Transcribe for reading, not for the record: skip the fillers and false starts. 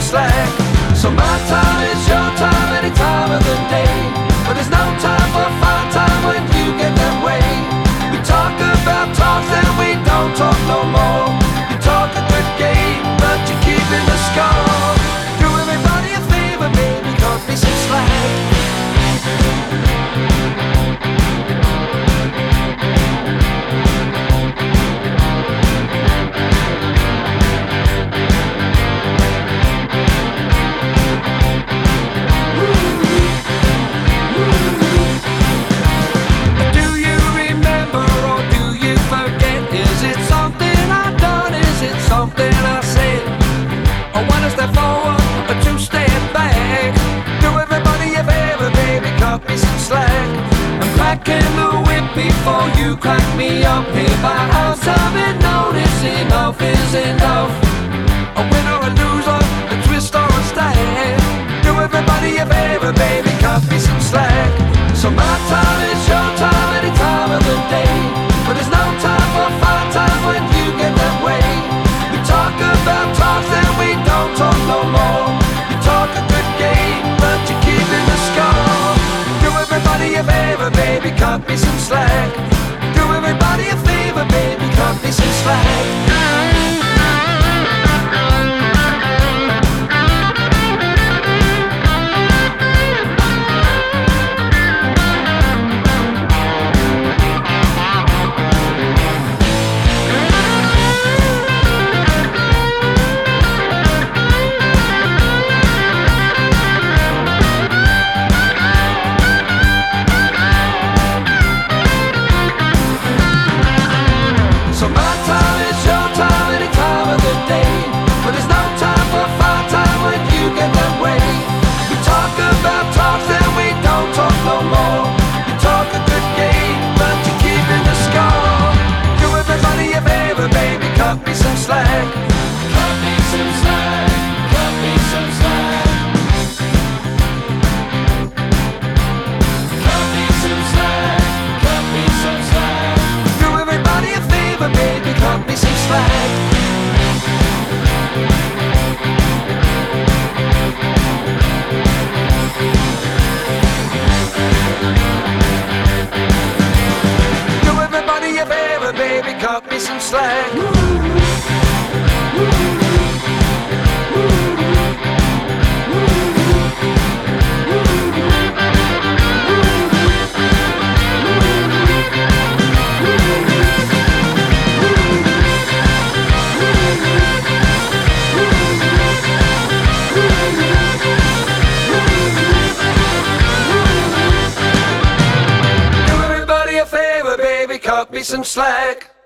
slack. So my time is your time any time of the day. But there's no time for fun time when you get that way. We talk about talks and we don't talk no more. You talk a good game, but you're keeping the score. Do everybody a favor, baby, cut me some slack. Something I said, I wanna step forward, but two step back. Do everybody a favor, baby, cut me some slack. I'm cracking the whip before you crack me up. Here by our time and notice enough is enough. A winner, a loser, a twist or a stack. Do everybody a favor, baby, cut me some slack. So my time is your time any time of the day. But there's no time for fun time when you get that way. Talk about talks and we don't talk no more. You talk a good game, but you're keeping the score. Do everybody a favor, baby, cut me some slack. Do everybody a favor, baby, cut me some slack. Cut me some slack. Cut me some slack. Cut me some slack. Cut me some slack. Cut me some slack. Do everybody a favor, baby, cut me some slack. Do everybody a favor, baby, cut me some slack. Cut me some slack.